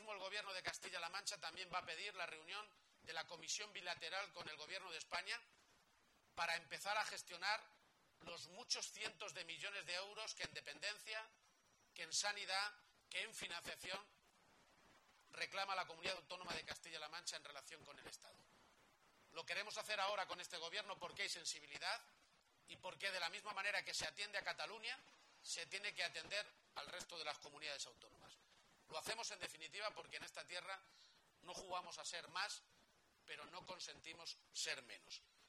mismo el Gobierno de Castilla-La Mancha también va a pedir la reunión de la Comisión Bilateral con el Gobierno de España para empezar a gestionar los muchos cientos de millones de euros que en dependencia, que en sanidad, que en financiación reclama la Comunidad Autónoma de Castilla-La Mancha en relación con el Estado. Lo queremos hacer ahora con este Gobierno porque hay sensibilidad y porque de la misma manera que se atiende a Cataluña, se tiene que atender al resto de las comunidades autónomas. Lo hacemos en definitiva porque en esta tierra no jugamos a ser más, pero no consentimos ser menos.